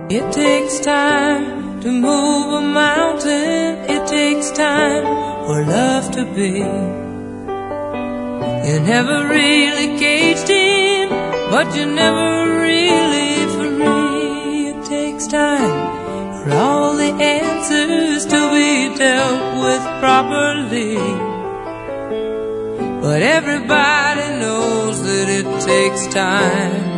It takes time to move a mountain. It takes time for love to be. You're never really caged in, but you're never really free. It takes time for all the answers to be dealt with properly. But everybody knows that it takes time.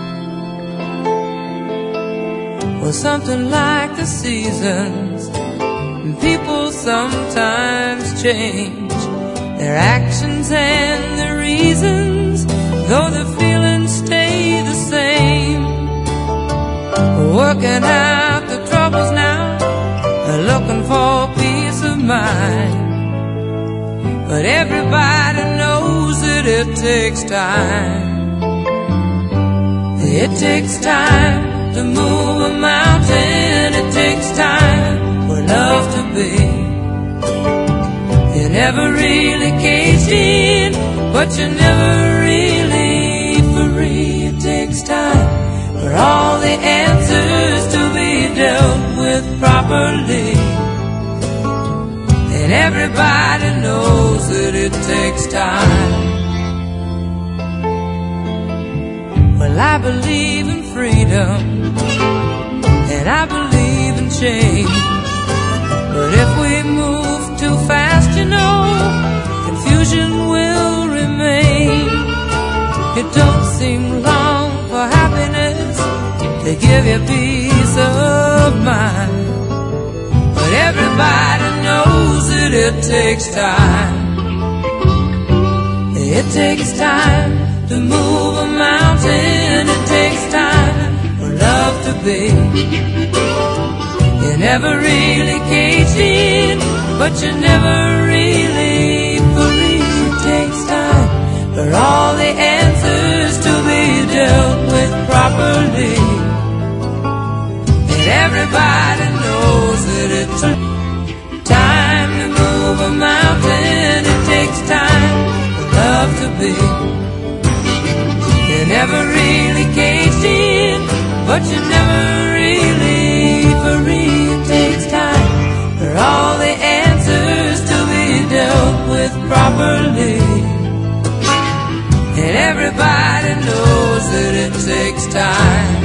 Well, something like the seasons, people sometimes change their actions and their reasons, though the feelings stay the same. Working out the troubles now, looking for peace of mind. But everybody knows that it takes time. It takes time to move a mountain. It takes time for love to be. You're never really caged in, but you're never really free. It takes time for all the answers to be dealt with properly. And everybody knows that it takes time. Well, I believe in freedom, and I believe in change. But if we move too fast, you know, confusion will remain. It don't seem long for happiness to give you peace of mind. But everybody knows that it takes time. It takes time to move a mountain. It takes time for love to be. You're never really caged in, but you're never really free. It takes time for all the answers to be dealt with properly. And everybody knows that it takes time to move a mountain. It takes time for love to be. You're never really caged in, but you're never really free. It takes time for all the answers to be dealt with properly. And everybody knows that it takes time.